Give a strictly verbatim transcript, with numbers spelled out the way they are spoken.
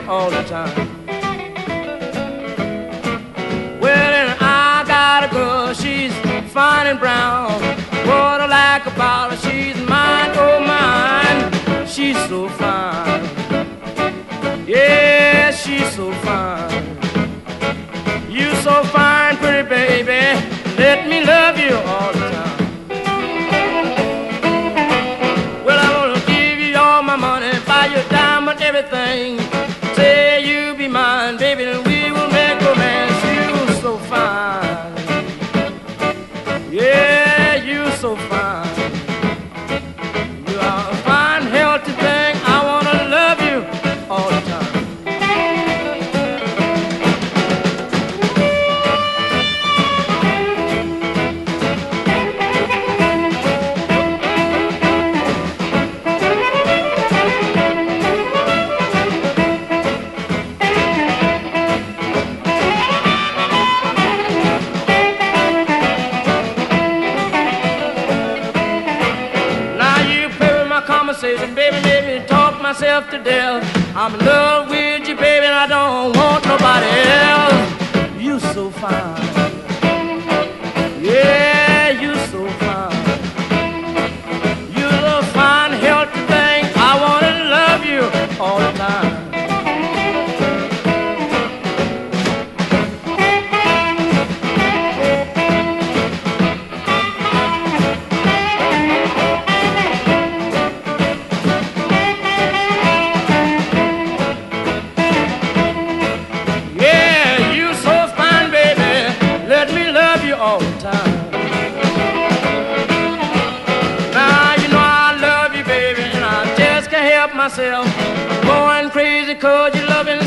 all the time. Well, and I got a girl, she's fine and brown. What I like about her, she's mine, oh mine. She's so fine. Yeah, she's so fine. You so fine, pretty baby. Let me love you all the time. Well, I'm gonna give you all my money, buy you diamond, everything. Say you be mine, baby, and we will make romance. You so fine. Yeah, you so fine. You are a fine, healthy thing. I wanna love you all the time. Conversation, baby, made me talk myself to death. I'm in love with you, baby, and I don't want nobody else. You so fine. Yeah, you so fine. You're a fine, healthy thing. I wanna love you all the time. All the time. Now you know I love you, baby, and I just can't help myself. Going crazy 'cause you're loving